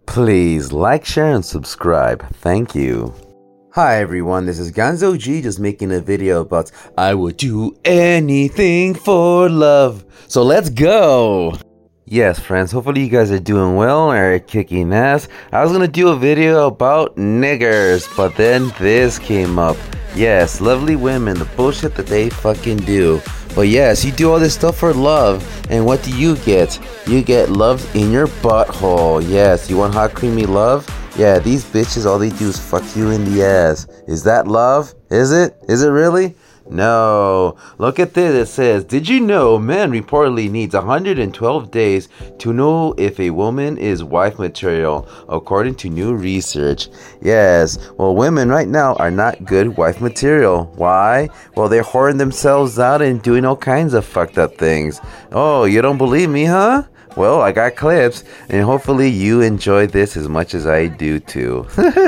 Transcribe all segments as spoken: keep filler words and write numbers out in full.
Please like, share, and subscribe. Thank you. Hi everyone, this is Gonzo G just making a video about I would do anything for love. So let's go! Yes friends, hopefully you guys are doing well or kicking ass. I was gonna do a video about niggers, but then this came up. Yes, lovely women, the bullshit that they fucking do. But yes, you do all this stuff for love, and what do you get? You get love in your butthole. Yes, you want hot creamy love? Yeah, these bitches, all they do is fuck you in the ass. Is that love? Is it? Is it really? No. Look at this. It says, did you know man reportedly needs one hundred twelve days to know if a woman is wife material, according to new research. Yes. Well, women right now are not good wife material. Why? Well, they're whoring themselves out and doing all kinds of fucked up things. Oh, you don't believe me, huh? Well, I got clips, and hopefully you enjoy this as much as I do too.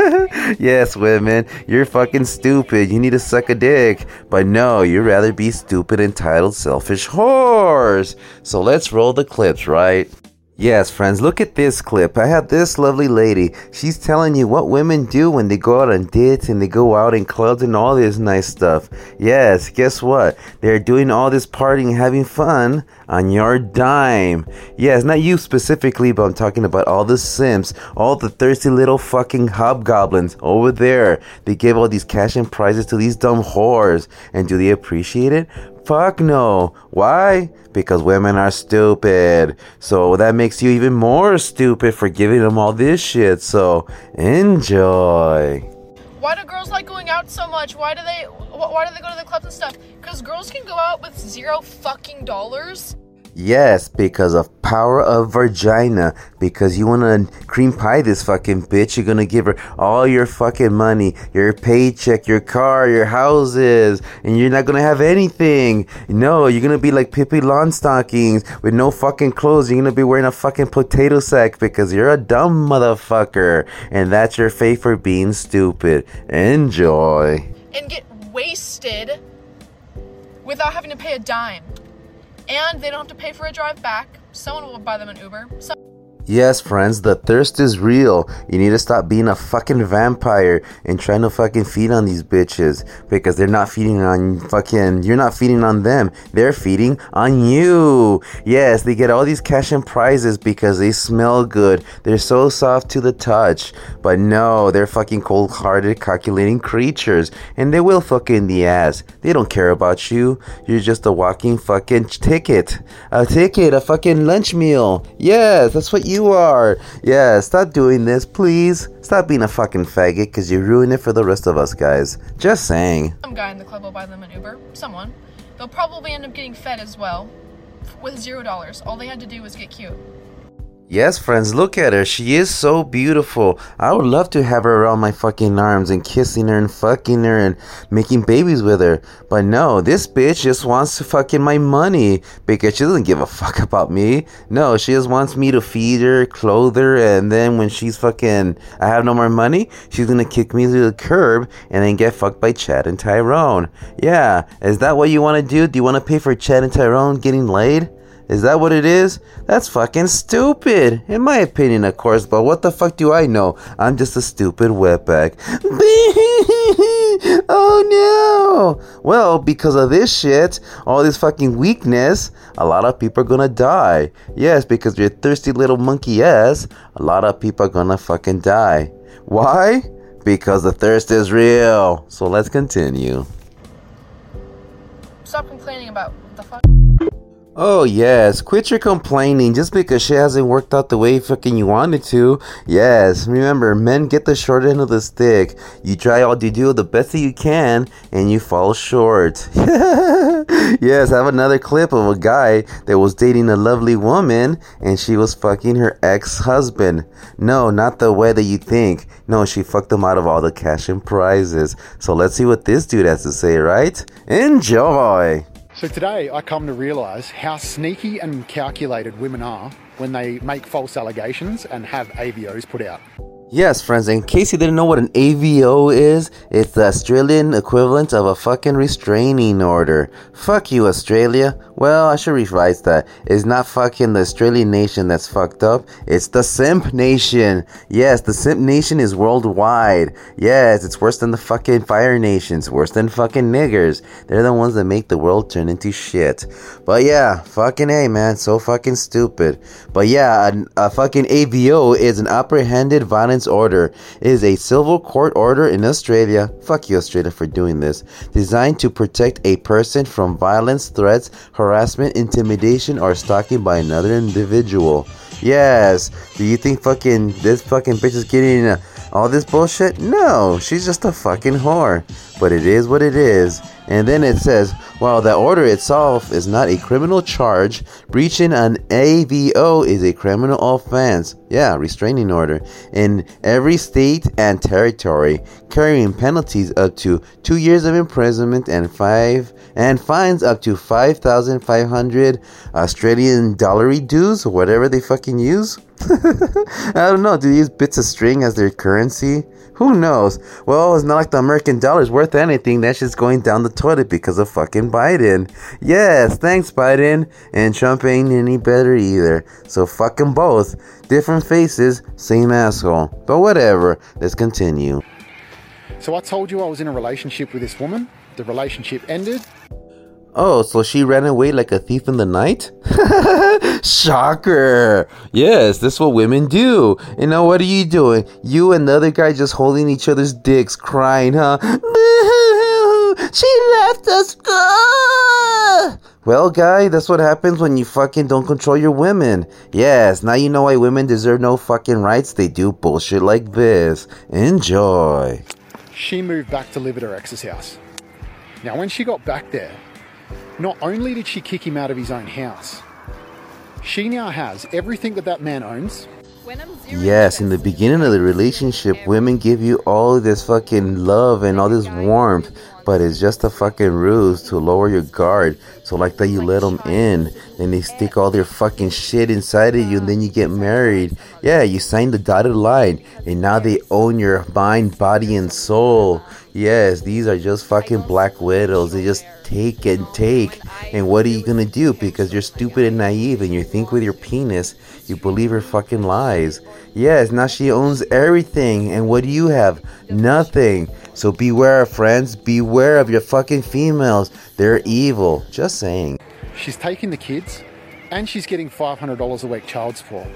Yes, women, you're fucking stupid. You need to suck a dick. But no, you'd rather be stupid, entitled, selfish whores. So let's roll the clips, right? Yes, friends, look at this clip. I have this lovely lady. She's telling you what women do when they go out on dates and they go out in clubs and all this nice stuff. Yes, guess what? They're doing all this partying and having fun on your dime. Yes, not you specifically, but I'm talking about all the simps, all the thirsty little fucking hobgoblins over there. They give all these cash and prizes to these dumb whores. And do they appreciate it? Fuck no. Why? Because women are stupid. So that makes you even more stupid for giving them all this shit. So enjoy. Why do girls like going out so much? Why do they why do they go to the clubs and stuff? Because girls can go out with zero fucking dollars. Yes, because of power of vagina. Because you want to cream pie this fucking bitch. You're going to give her all your fucking money, your paycheck, your car, your houses, and you're not going to have anything. No, you're going to be like Pippi Longstockings with no fucking clothes. You're going to be wearing a fucking potato sack because you're a dumb motherfucker. And that's your fate for being stupid. Enjoy. And get wasted without having to pay a dime. And they don't have to pay for a drive back. Someone will buy them an Uber. So- Yes, friends, the thirst is real. You need to stop being a fucking vampire and trying to fucking feed on these bitches. Because they're not feeding on fucking... You're not feeding on them. They're feeding on you. Yes, they get all these cash and prizes because they smell good. They're so soft to the touch. But no, they're fucking cold-hearted, calculating creatures. And they will fuck you in the ass. They don't care about you. You're just a walking fucking ticket. A ticket, a fucking lunch meal. Yes, that's what you You are. Yeah, stop doing this, please. Stop being a fucking faggot, because you ruin it for the rest of us guys. Just saying. Some guy in the club will buy them an Uber. Someone. They'll probably end up getting fed as well. With zero dollars. All they had to do was get cute. Yes, friends, look at her. She is so beautiful. I would love to have her around my fucking arms and kissing her and fucking her and making babies with her. But no, this bitch just wants to fucking my money because she doesn't give a fuck about me. No, she just wants me to feed her, clothe her, and then when she's fucking, I have no more money, she's gonna kick me to the curb and then get fucked by Chad and Tyrone. Yeah, is that what you want to do? Do you want to pay for Chad and Tyrone getting laid? Is that what it is? That's fucking stupid. In my opinion, of course, but what the fuck do I know? I'm just a stupid wetback. Oh no! Well, because of this shit, all this fucking weakness, a lot of people are gonna die. Yes, because you're thirsty little monkey ass, a lot of people are gonna fucking die. Why? Because the thirst is real. So let's continue. Stop complaining about what the fuck. Oh yes, quit your complaining just because shit hasn't worked out the way fucking you wanted to. Yes, remember, men get the short end of the stick. You try all you do the best that you can and you fall short. Yes, I have another clip of a guy that was dating a lovely woman and she was fucking her ex-husband. No, not the way that you think. No, she fucked him out of all the cash and prizes. So let's see what this dude has to say, right? Enjoy! So today I come to realise how sneaky and calculated women are when they make false allegations and have A V Os put out. Yes, friends, in case you didn't know what an A V O is, it's the Australian equivalent of a fucking restraining order. Fuck you, Australia. Well, I should revise that. It's not fucking the Australian nation that's fucked up. It's the simp nation. Yes, the simp nation is worldwide. Yes, it's worse than the fucking fire nations. Worse than fucking niggers. They're the ones that make the world turn into shit. But yeah, fucking A, man. So fucking stupid. But yeah, a, a fucking A V O is an apprehended violence order. It is a civil court order in Australia. Fuck you, Australia, for doing this. Designed to protect a person from violence, threats, harassment, intimidation, or stalking by another individual. Yes. Do you think fucking this fucking bitch is getting uh, all this bullshit? No, she's just a fucking whore. But it is what it is. And then it says, while the order itself is not a criminal charge, breaching an A V O is a criminal offense. Yeah, restraining order. In every state and territory, carrying penalties up to two years of imprisonment and five and fines up to five thousand five hundred Australian dollary dues, or whatever they fucking use. I don't know. Do they use bits of string as their currency? Who knows? Well, it's not like the American dollar is worth anything. That shit's going down the toilet because of fucking Biden. Yes, thanks, Biden. And Trump ain't any better either. So fuck 'em both. Different faces, same asshole. But whatever. Let's continue. So I told you I was in a relationship with this woman. The relationship ended. Oh, so she ran away like a thief in the night? Shocker! Yes, that's what women do. And now what are you doing? You and the other guy just holding each other's dicks, crying, huh? Boo! She left us! Ah! Well, guy, that's what happens when you fucking don't control your women. Yes, now you know why women deserve no fucking rights. They do bullshit like this. Enjoy. She moved back to live at her ex's house. Now, when she got back there, not only did she kick him out of his own house, she now has everything that that man owns. Yes, in the beginning of the relationship, women give you all this fucking love and all this warmth, but it's just a fucking ruse to lower your guard. So like that you let them in, then they stick all their fucking shit inside of you, and then you get married. Yeah, you sign the dotted line, and now they own your mind, body, and soul. Yes, these are just fucking black widows. They just take and take. And what are you gonna do? Because you're stupid and naive and you think with your penis, you believe her fucking lies. Yes, now she owns everything. And what do you have? Nothing. So beware, friends. Beware of your fucking females. They're evil. Just saying. She's taking the kids and she's getting five hundred dollars a week child support.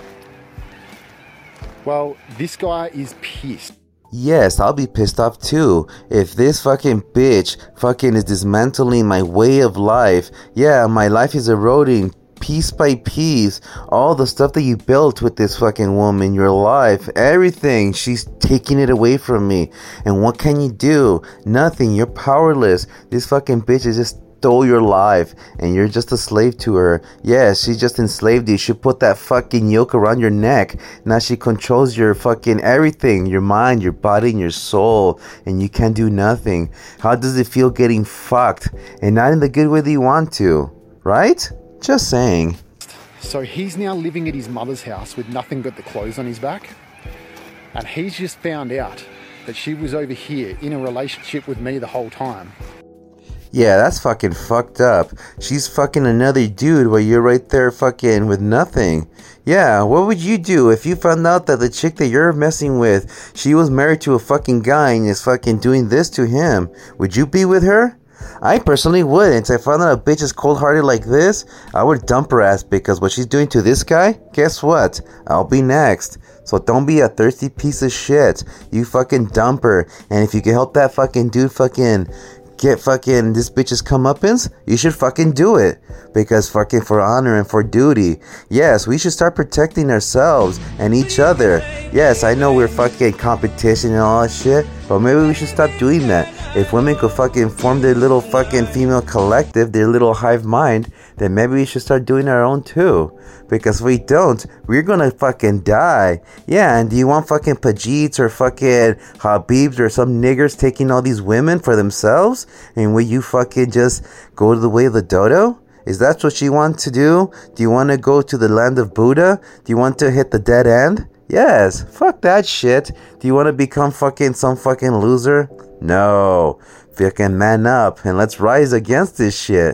Well, this guy is pissed. Yes, I'll be pissed off too. If this fucking bitch fucking is dismantling my way of life. Yeah, my life is eroding piece by piece. All the stuff that you built with this fucking woman, your life, everything. She's taking it away from me. And what can you do? Nothing. You're powerless. This fucking bitch is just stole your life and you're just a slave to her. Yes, she just enslaved you. She put that fucking yoke around your neck. Now she controls your fucking everything, your mind, your body, and your soul, and you can't do nothing. How does it feel getting fucked? And not in the good way that you want to, right? Just saying. So he's now living at his mother's house with nothing but the clothes on his back, and he's just found out that she was over here in a relationship with me the whole time. Yeah, that's fucking fucked up. She's fucking another dude while you're right there fucking with nothing. Yeah, what would you do if you found out that the chick that you're messing with, she was married to a fucking guy and is fucking doing this to him? Would you be with her? I personally wouldn't. If I found out a bitch is cold-hearted like this, I would dump her ass, because what she's doing to this guy, guess what? I'll be next. So don't be a thirsty piece of shit. You fucking dump her. And if you can help that fucking dude fucking get fucking this bitch's comeuppance, you should fucking do it. Because fucking for honor and for duty. Yes, we should start protecting ourselves and each other. Yes, I know we're fucking competition and all that shit, but maybe we should stop doing that. If women could fucking form their little fucking female collective, their little hive mind, then maybe we should start doing our own too. Because if we don't, we're gonna fucking die. Yeah, and do you want fucking Pajeets or fucking Habibs or some niggers taking all these women for themselves? And will you fucking just go to the way of the dodo? Is that what you want to do? Do you want to go to the land of Buddha? Do you want to hit the dead end? Yes, fuck that shit. Do you want to become fucking some fucking loser? No. Fucking man up and let's rise against this shit.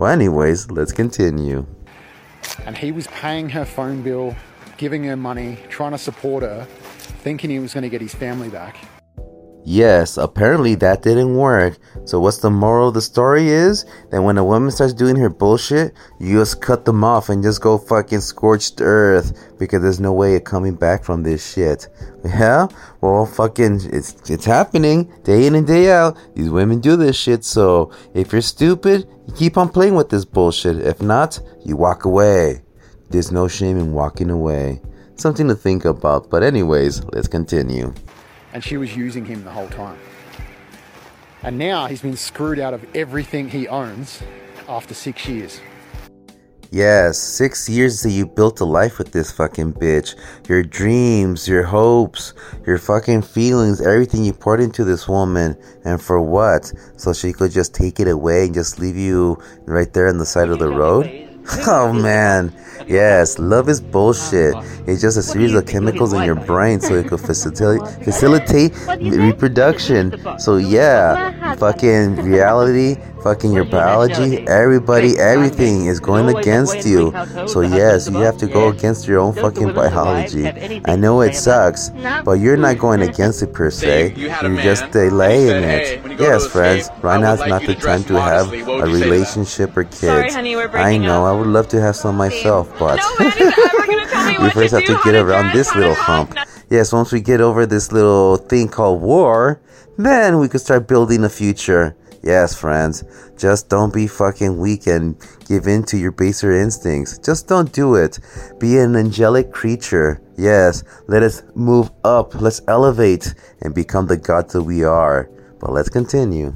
Well, anyways, let's continue. And he was paying her phone bill, giving her money, trying to support her, thinking he was going to get his family back. Yes, apparently that didn't work. So what's the moral of the story is that when a woman starts doing her bullshit, you just cut them off and just go fucking scorched earth, because there's no way of coming back from this shit. Yeah? Well, fucking, it's it's happening day in and day out. These women do this shit, so if you're stupid, you keep on playing with this bullshit. If not, you walk away. There's no shame in walking away. Something to think about. But anyways, let's continue. And she was using him the whole time. And now he's been screwed out of everything he owns after six years. Yes, six years that you built a life with this fucking bitch. Your dreams, your hopes, your fucking feelings, everything you poured into this woman. And for what? So she could just take it away and just leave you right there on the side of the road? Oh man, yes, love is bullshit. It's just a series of chemicals in your brain so it could facilitate facilitate reproduction. So yeah, fucking reality, fucking your biology, everybody, everything is going against you. So yes, you have to go against your own fucking biology. I know it sucks, but you're not going against it per se. You're just delaying it. Yes, friends, right now is not the time to have a relationship or kids. I know, I would love to have some myself, but we first have to get around this little hump. Yes, once we get over this little thing called war, then we could start building a future. Yes, friends, just don't be fucking weak and give in to your baser instincts. Just don't do it. Be an angelic creature. Yes, let us move up. Let's elevate and become the gods that we are. But let's continue.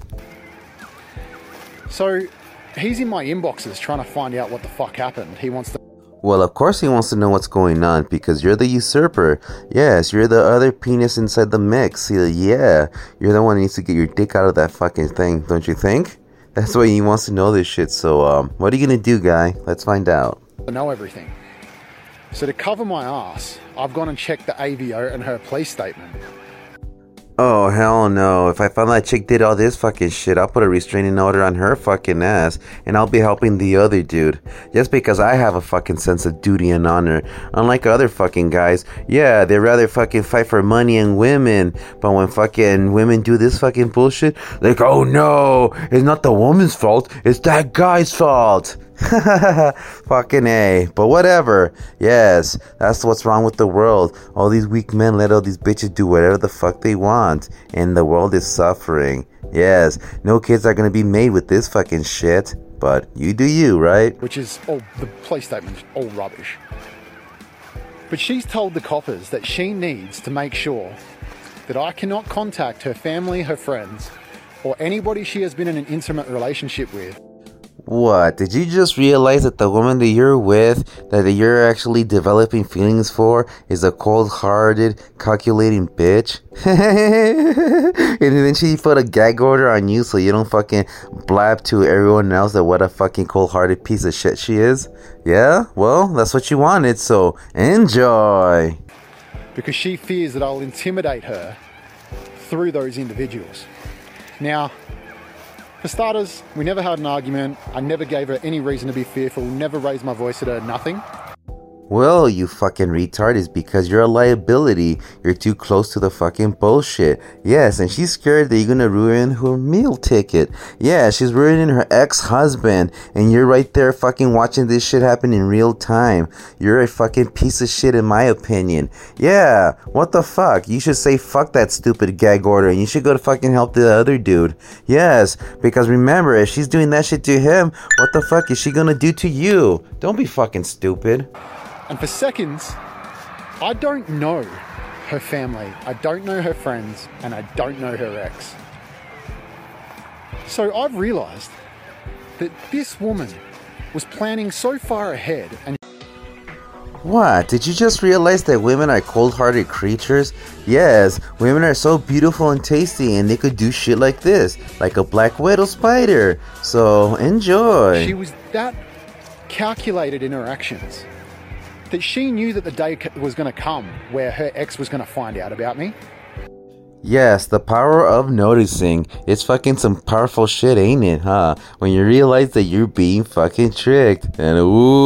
So he's in my inboxes trying to find out what the fuck happened. He wants to... Well, of course he wants to know what's going on, because you're the usurper. Yes, you're the other penis inside the mix. Yeah, you're the one who needs to get your dick out of that fucking thing, don't you think? That's why he wants to know this shit. So, um, what are you gonna do, guy? Let's find out. I know everything. So to cover my ass, I've gone and checked the A V O and her police statement. Oh, hell no. If I found that chick did all this fucking shit, I'll put a restraining order on her fucking ass, and I'll be helping the other dude. Just because I have a fucking sense of duty and honor. Unlike other fucking guys, yeah, they rather fucking fight for money and women, but when fucking women do this fucking bullshit, they're like, oh no, it's not the woman's fault, it's that guy's fault. Fucking A. But whatever. Yes, that's what's wrong with the world. All these weak men let all these bitches do whatever the fuck they want, and the world is suffering. Yes, no kids are gonna be made with this fucking shit, but you do you, right? Which is, oh, the police statement is all rubbish. But she's told the coppers that she needs to make sure that I cannot contact her family, her friends, or anybody she has been in an intimate relationship with. What? Did you just realize that the woman that you're with, that you're actually developing feelings for, is a cold-hearted, calculating bitch? And then she put a gag order on you so you don't fucking blab to everyone else that what a fucking cold-hearted piece of shit she is? Yeah? Well, that's what you wanted, so enjoy! Because she fears that I'll intimidate her through those individuals. Now, for starters, we never had an argument. I never gave her any reason to be fearful, never raised my voice at her, nothing. Well, you fucking retard, is because you're a liability. You're too close to the fucking bullshit. Yes, and she's scared that you're gonna ruin her meal ticket. Yeah, she's ruining her ex-husband, and you're right there fucking watching this shit happen in real time. You're a fucking piece of shit in my opinion. Yeah, what the fuck? You should say fuck that stupid gag order, and you should go to fucking help the other dude. Yes, because remember, if she's doing that shit to him, what the fuck is she gonna do to you? Don't be fucking stupid. And for seconds, I don't know her family, I don't know her friends, and I don't know her ex. So I've realised that this woman was planning so far ahead and... What? Did you just realize that women are cold-hearted creatures? Yes, women are so beautiful and tasty, and they could do shit like this, like a black widow spider. So, enjoy. She was that calculated in her actions that she knew that the day was going to come where her ex was going to find out about me. Yes, the power of noticing. It's fucking some powerful shit, ain't it, huh? When you realize that you're being fucking tricked. And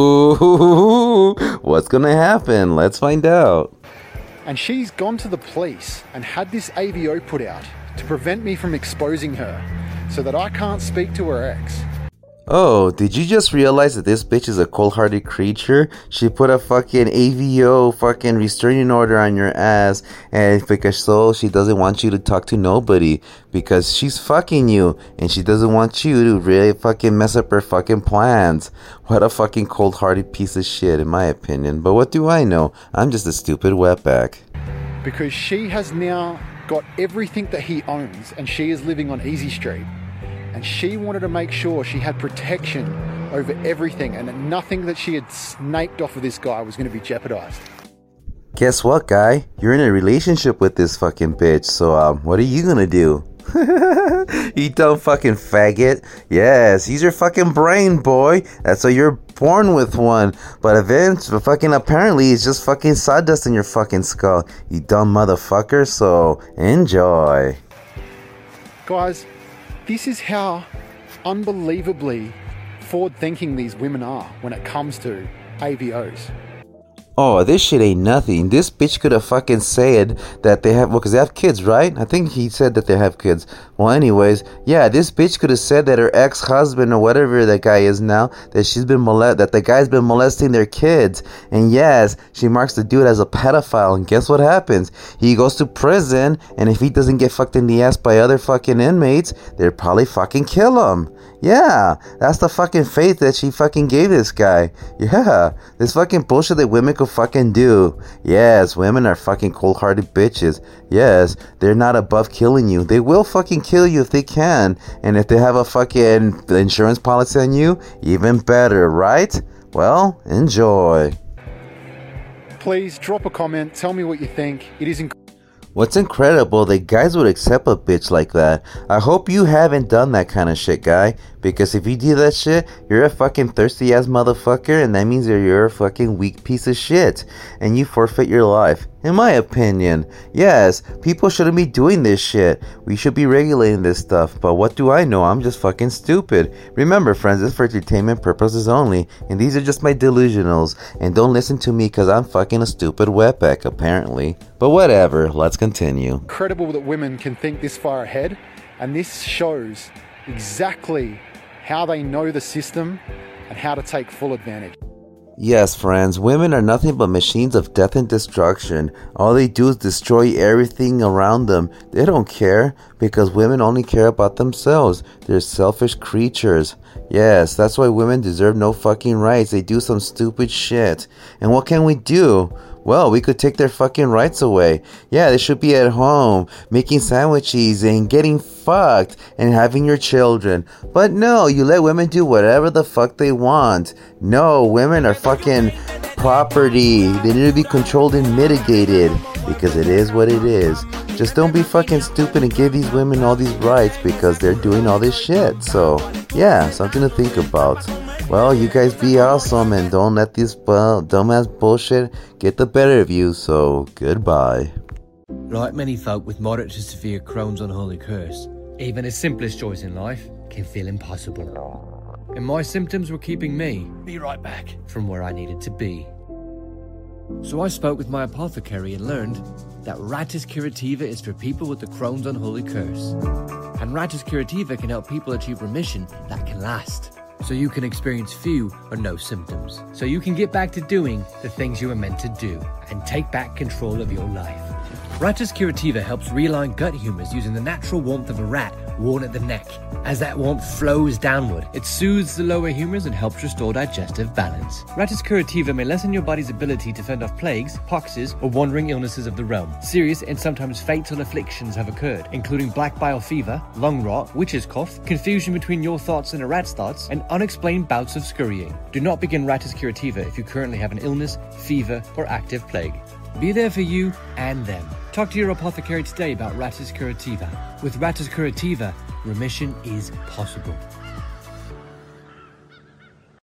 ooh, what's gonna happen? Let's find out. And she's gone to the police and had this A V O put out to prevent me from exposing her so that I can't speak to her ex. Oh, did you just realize that this bitch is a cold-hearted creature? She put a fucking A V O fucking restraining order on your ass, and because so she doesn't want you to talk to nobody because she's fucking you and she doesn't want you to really fucking mess up her fucking plans. What a fucking cold-hearted piece of shit, in my opinion. But what do I know? I'm just a stupid wetback. Because she has now got everything that he owns and she is living on Easy Street. And she wanted to make sure she had protection over everything and that nothing that she had snaked off of this guy was going to be jeopardized. Guess what, guy? You're in a relationship with this fucking bitch, so um, what are you gonna do? You dumb fucking faggot. Yes, use your fucking brain, boy. That's why you're born with one. But eventually, fucking apparently, it's just fucking sawdust in your fucking skull. You dumb motherfucker, so enjoy. Guys, this is how unbelievably forward-thinking these women are when it comes to A V Os. Oh, this shit ain't nothing. This bitch could have fucking said that they have, well, because they have kids, right? I think he said that they have kids. Well, anyways, yeah, this bitch could have said that her ex-husband or whatever that guy is now, that she's been molest, that the guy's been molesting their kids. And yes, she marks the dude as a pedophile. And guess what happens? He goes to prison, and if he doesn't get fucked in the ass by other fucking inmates, they'll probably fucking kill him. Yeah, that's the fucking faith that she fucking gave this guy. Yeah, this fucking bullshit that women could fucking do. Yes, women are fucking cold-hearted bitches. Yes, they're not above killing you. They will fucking kill you if they can. And if they have a fucking insurance policy on you, even better, right? Well, enjoy. Please drop a comment. Tell me what you think. It is incredible. What's incredible that guys would accept a bitch like that. I hope you haven't done that kind of shit, guy. Because if you do that shit, you're a fucking thirsty ass motherfucker, and that means that you're a fucking weak piece of shit. And you forfeit your life. In my opinion. Yes, people shouldn't be doing this shit. We should be regulating this stuff. But what do I know? I'm just fucking stupid. Remember, friends, it's for entertainment purposes only. And these are just my delusionals. And don't listen to me because I'm fucking a stupid wetback, apparently. But whatever, let's continue. Incredible that women can think this far ahead. And this shows exactly how they know the system and how to take full advantage. Yes, friends, women are nothing but machines of death and destruction. All they do is destroy everything around them. They don't care because women only care about themselves. They're selfish creatures. Yes, that's why women deserve no fucking rights. They do some stupid shit. And what can we do? Well, we could take their fucking rights away. Yeah, they should be at home, making sandwiches and getting fucked and having your children. But no, you let women do whatever the fuck they want. No, women are fucking property. They need to be controlled and mitigated because it is what it is. Just don't be fucking stupid and give these women all these rights because they're doing all this shit. So, yeah, something to think about. Well, you guys be awesome and don't let this uh, dumbass bullshit get the better of you, so goodbye. Like many folk with moderate to severe Crohn's unholy curse, even the simplest choice in life can feel impossible. And my symptoms were keeping me, be right back, from where I needed to be. So I spoke with my apothecary and learned that Rattus Curativa is for people with the Crohn's unholy curse. And Rattus Curativa can help people achieve remission that can last. So you can experience few or no symptoms. So you can get back to doing the things you were meant to do and take back control of your life. Rattus Curativa helps realign gut humors using the natural warmth of a rat worn at the neck. As that warmth flows downward, it soothes the lower humors and helps restore digestive balance. Rattus Curativa may lessen your body's ability to fend off plagues, poxes, or wandering illnesses of the realm. Serious and sometimes fatal afflictions have occurred, including black bile fever, lung rot, witch's cough, confusion between your thoughts and a rat's thoughts, and unexplained bouts of scurrying. Do not begin Rattus Curativa if you currently have an illness, fever, or active plague. Be there for you and them. Talk to your apothecary today about Rattus Curativa. With Rattus Curativa, remission is possible.